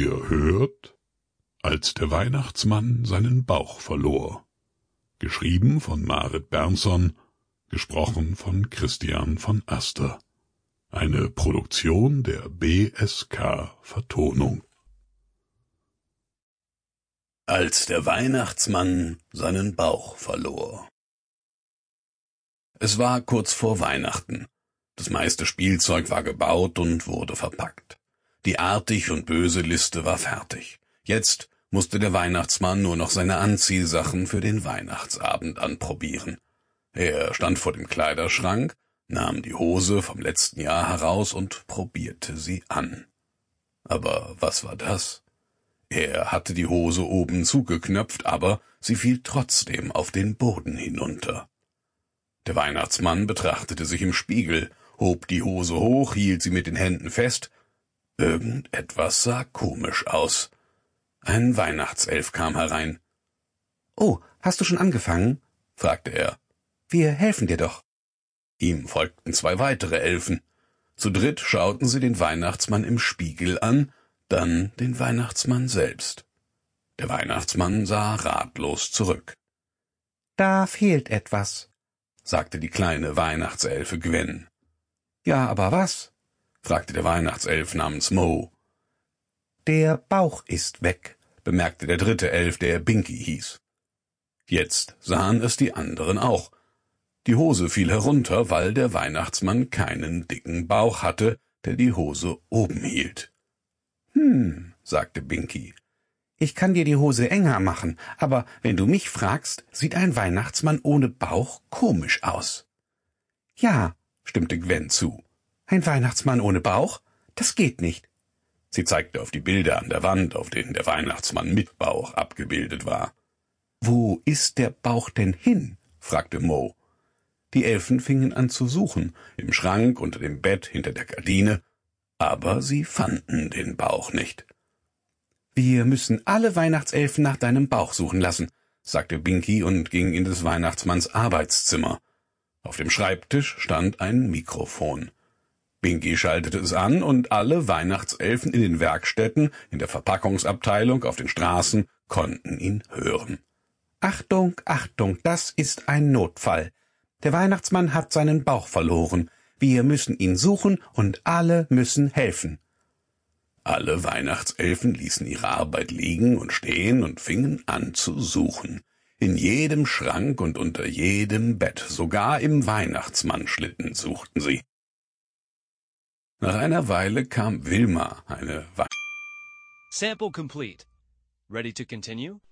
Ihr hört Als der Weihnachtsmann seinen Bauch verlor. Geschrieben von Marit Bernson, gesprochen von Christian von Aster. Eine Produktion der BSK Vertonung. Als der Weihnachtsmann seinen Bauch verlor. Es war kurz vor Weihnachten. Das meiste Spielzeug war gebaut und wurde verpackt. Die artig und böse Liste war fertig. Jetzt musste der Weihnachtsmann nur noch seine Anziehsachen für den Weihnachtsabend anprobieren. Er stand vor dem Kleiderschrank, nahm die Hose vom letzten Jahr heraus und probierte sie an. Aber was war das? Er hatte die Hose oben zugeknöpft, aber sie fiel trotzdem auf den Boden hinunter. Der Weihnachtsmann betrachtete sich im Spiegel, hob die Hose hoch, hielt sie mit den Händen fest. Irgendetwas sah komisch aus. Ein Weihnachtself kam herein. »Oh, hast du schon angefangen?« fragte er. »Wir helfen dir doch.« Ihm folgten 2 weitere Elfen. Zu dritt schauten sie den Weihnachtsmann im Spiegel an, dann den Weihnachtsmann selbst. Der Weihnachtsmann sah ratlos zurück. »Da fehlt etwas«, sagte die kleine Weihnachtselfe Gwen. »Ja, aber was?« fragte der Weihnachtself namens Mo. »Der Bauch ist weg«, bemerkte der dritte Elf, der Binky hieß. Jetzt sahen es die anderen auch. Die Hose fiel herunter, weil der Weihnachtsmann keinen dicken Bauch hatte, der die Hose oben hielt. Sagte Binky. »Ich kann dir die Hose enger machen, aber wenn du mich fragst, sieht ein Weihnachtsmann ohne Bauch komisch aus.« »Ja«, stimmte Gwen zu. »Ein Weihnachtsmann ohne Bauch? Das geht nicht.« Sie zeigte auf die Bilder an der Wand, auf denen der Weihnachtsmann mit Bauch abgebildet war. »Wo ist der Bauch denn hin?« fragte Mo. Die Elfen fingen an zu suchen, im Schrank, unter dem Bett, hinter der Gardine, aber sie fanden den Bauch nicht. »Wir müssen alle Weihnachtselfen nach deinem Bauch suchen lassen«, sagte Binky und ging in des Weihnachtsmanns Arbeitszimmer. Auf dem Schreibtisch stand ein Mikrofon. Binky schaltete es an und alle Weihnachtselfen in den Werkstätten, in der Verpackungsabteilung, auf den Straßen konnten ihn hören. »Achtung, Achtung, das ist ein Notfall. Der Weihnachtsmann hat seinen Bauch verloren. Wir müssen ihn suchen und alle müssen helfen.« Alle Weihnachtselfen ließen ihre Arbeit liegen und stehen und fingen an zu suchen. In jedem Schrank und unter jedem Bett, sogar im Weihnachtsmannschlitten suchten sie. Nach einer Weile kam Wilma, eine Sample complete. Ready to continue?